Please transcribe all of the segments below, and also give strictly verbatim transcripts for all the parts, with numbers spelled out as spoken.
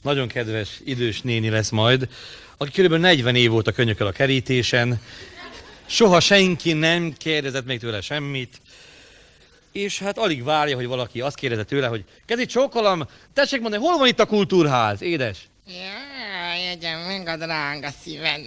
nagyon kedves idős néni lesz majd, aki körülbelül negyven év óta könyököl a kerítésen, soha senki nem kérdezett még tőle semmit, és hát alig várja, hogy valaki azt kérdezze tőle, hogy Kezi csókolom, tessék mondani, hol van itt a kultúrház, édes? Jaj, jegyem meg a drága szíved.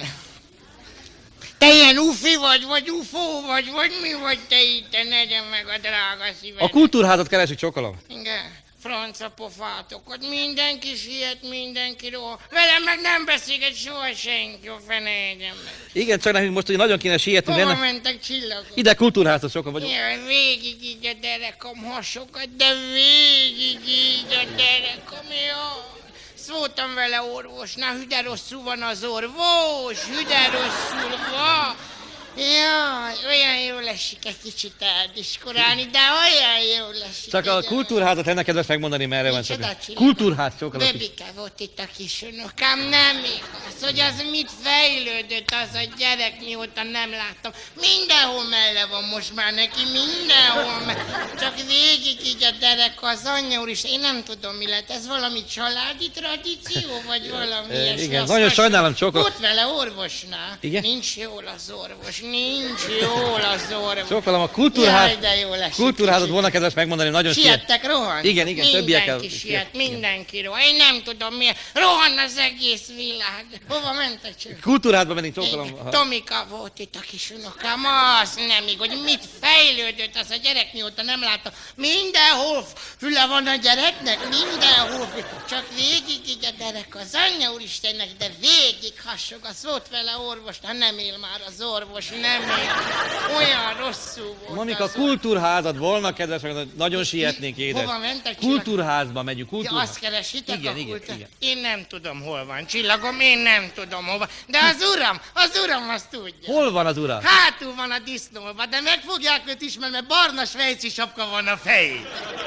Te ilyen ufi vagy, vagy ufó vagy, vagy mi vagy te itt, te negyem meg a drága szíved. A kultúrházat keresik, csókolom. Igen, franca pofátok, ott mindenki siet, mindenki rohan. Velem meg nem beszélget soha senki, a fene jegyem meg. Igen, csak nekünk most ugye nagyon kéne sietnünk. Hova lenne... mentek csillagok? Ide kultúrházat sokan vagyunk. Jaj, végig így a derekam hasokat, de végig így a derekam, jaj. Szóltam vele orvosnál, hüde rosszul van az orvos, hüde rosszul van. Jaj, olyan jól esik egy kicsit eldiskorálni, de olyan jól esik. Csak a kultúrházat lenne kedves megmondani, merre van Micsoda csak. csillag? Kultúrház, csókolom. Bebike volt itt a kisunokám, nem igaz, hogy az mit fejlődött az a gyerek, mióta nem láttam. Mindenhol melle van most már neki, mindenhol melle. Csak végig így a derek az anyja úr is, én nem tudom mi lett, ez valami családi tradíció, vagy valami E, ilyesmi? igen, Azt nagyon most sajnálom, csókolom. Volt vele orvosnál. Igen? Nincs jól az orvos, nincs jól az orvos. Csókolom, a kultúrház, Jaj, de jól esik kultúrházat kicsit. volna kedves megmondani, nagyon Siettek, rohan? Igen, igen, többiekkel. Mindenki siet, mindenki rohan. Én nem tudom miért. Rohan az egész világ. Hova mentek csak? Kultúrházba mennénk, csókolom. Igen, Tomika volt itt a kisunokám, az nem igaz, hogy mit fejlődött az a gyerek, mióta nem láttam. Mindenhol füle van a gyereknek, mindenhol füle. Csak végig így a derek az anyja úristennek, de végig hassog. Az volt vele orvos, nem él már az orvos, nem él. Olyan rosszul volt. Monika, az kultúrházat volna kedves megmondani, nagyon sietnénk, édes. Hova mentek? Kultúrházba megyünk, Ja, kultúrház. azt keresitek Igen, a igen, kultúr... igen. Én nem tudom, hol van csillagom, én nem tudom, hol van. De az uram, az uram azt tudja. Hol van az ura? Hátul van a disznóban, de meg fogják őt ismerni, mert barna svejci sapka van a fején.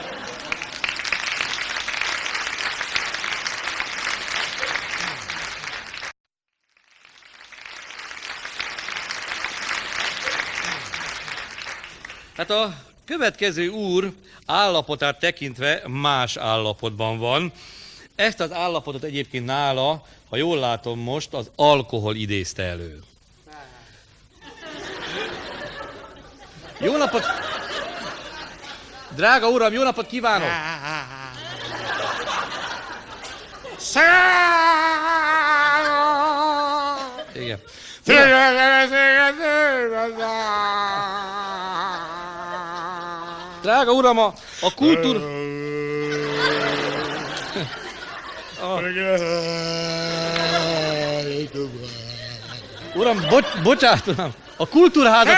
Hát a következő úr állapotát tekintve más állapotban van. Ezt az állapotot egyébként nála, ha jól látom most, az alkohol idézte elő. Jó napot! Drága uram, jó napot kívánok! Igen. Drága uram, a, a kultúr... a... Uram, bocs, bocsánat, uram, a kultúrházat...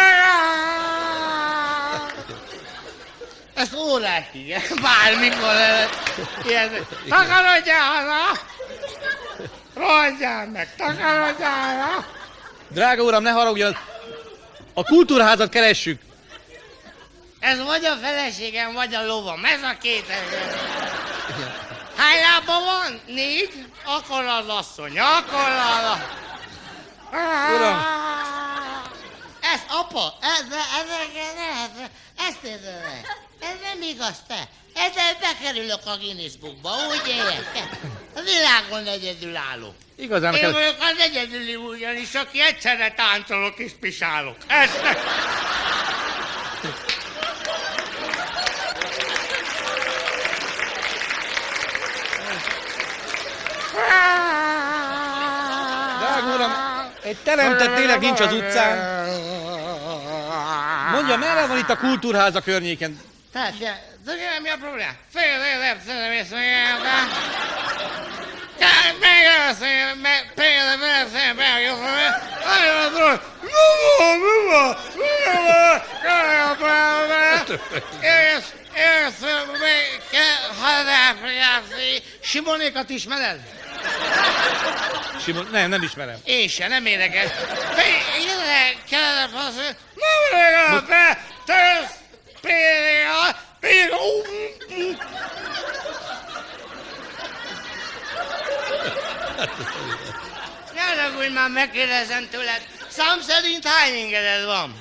Ezt órákig, bármikor lehet. Takarodjál haza! Rohanjál meg, takarodjál haza! Drága uram, ne haragudjon, a kultúrházat keressük. Ez vagy a feleségem, vagy a lovam, ez a két ezer. Hány lába van? Négy? Akkor az asszony, akkor az... Uram. Ez, apa, ez, ez, ez, ez, ezt nézd meg. Ez nem igaz, te. Ezzel bekerülök a Guinness Bookba, úgy éljek. A világon egyedül állok. Igazán Én kell... vagyok az egyedüli ugyanis, aki egyszerre táncolok és pisálok. Ezt ne... Drága uram, egy teremtett lélek nincs az utcán. Mondja, merre van itt a kultúrház a környéken? Tehát, tudja, mi a probléma? Fél, fél, fél, fél, fél, fél, fél, Simonékat ismered? Simon, nem, nem ismerem. Én se, nem érdekes. Ide kellene passzolni. Nem érdekes, te például, például. Ne ragudj már, megkérdezem tőled. Szám szerint hány ingeded van?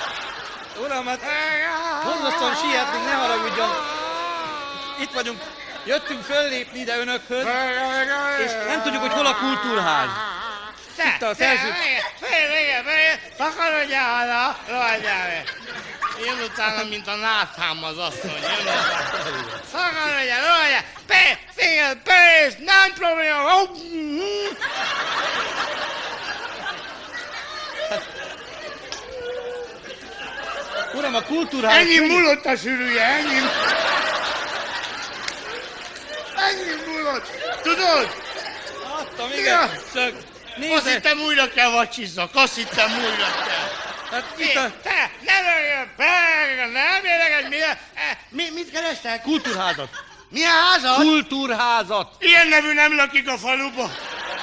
Uram, hát borzasztóan sietünk, ne haragudjon. Itt vagyunk jöttünk föllépni ide önökhöz, és nem tudjuk, hogy hol a kultúrház. Itt a szerző... Takarodjál haza, rohadjál meg! Jön utána, mint a náthám az asszony, jön utána. Takarodjál, rohadjál! Pé, finger, pénz, nem probléma! Uram, a kultúrház... Ennyi múlott a sűrűje, ennyi... Ennyi múlott! Tudod? Adtam, igen, csak Azt nézd, hittem újra kell vacsizzak, azt hittem újra kell. hát itt a Te, nem öljön, persze, nem érek, mi, mi, mit kerestek? kultúrházat. Milyen házat? Kultúrházat. Ilyen nevű nem lakik a faluba.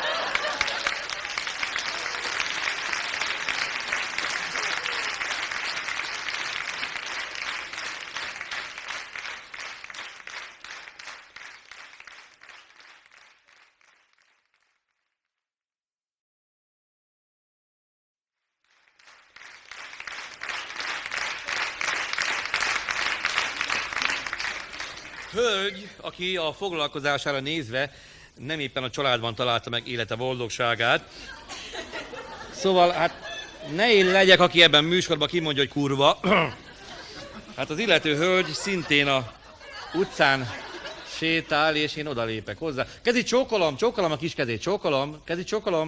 Hölgy, aki a foglalkozására nézve nem éppen a családban találta meg élete boldogságát. Szóval, hát ne én legyek, aki ebben műsorban kimondja, hogy kurva. Hát az illető hölgy szintén a utcán sétál, és én odalépek hozzá. Kezi csókolom, csókolom a kis kezét, csókolom, kezi csókolom.